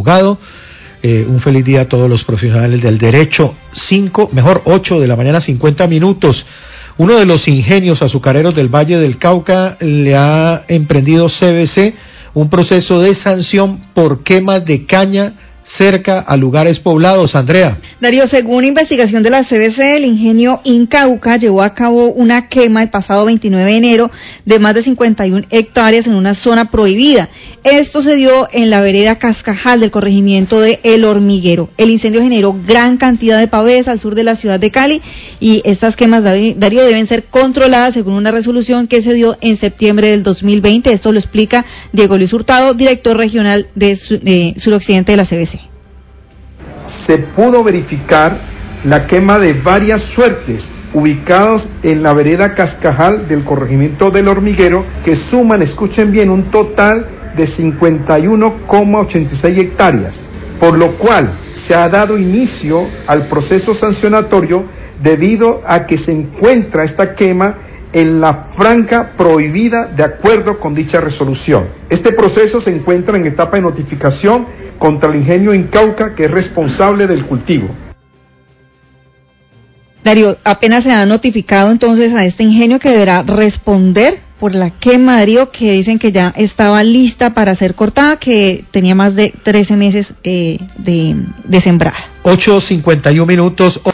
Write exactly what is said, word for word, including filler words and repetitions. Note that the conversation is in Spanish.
abogado. Eh, un feliz día a todos los profesionales del derecho. Cinco, mejor ocho de la mañana, cincuenta minutos. Uno de los ingenios azucareros del Valle del Cauca le ha emprendido C V C un proceso de sanción por quema de caña cerca a lugares poblados. Andrea. Darío, según investigación de la C V C, el ingenio Incauca llevó a cabo una quema el pasado veintinueve de enero de más de cincuenta y una hectáreas en una zona prohibida. Esto se dio en la vereda Cascajal del corregimiento de El Hormiguero. El incendio generó gran cantidad de pavés al sur de la ciudad de Cali y estas quemas, Darío, deben ser controladas según una resolución que se dio en septiembre del dos mil veinte. Esto lo explica Diego Luis Hurtado, director regional de, de suroccidente de la C V C. Se pudo verificar la quema de varias suertes ubicados en la vereda Cascajal del corregimiento del Hormiguero, que suman, escuchen bien, un total de cincuenta y uno coma ochenta y seis hectáreas, por lo cual se ha dado inicio al proceso sancionatorio debido a que se encuentra esta quema en la franja prohibida de acuerdo con dicha resolución. Este proceso se encuentra en etapa de notificación contra el ingenio Incauca, que es responsable del cultivo. Darío, apenas se ha notificado entonces a este ingenio que deberá responder por la quema, Darío, que dicen que ya estaba lista para ser cortada, que tenía más de trece meses eh, de, de sembrada. ocho cincuenta y uno minutos.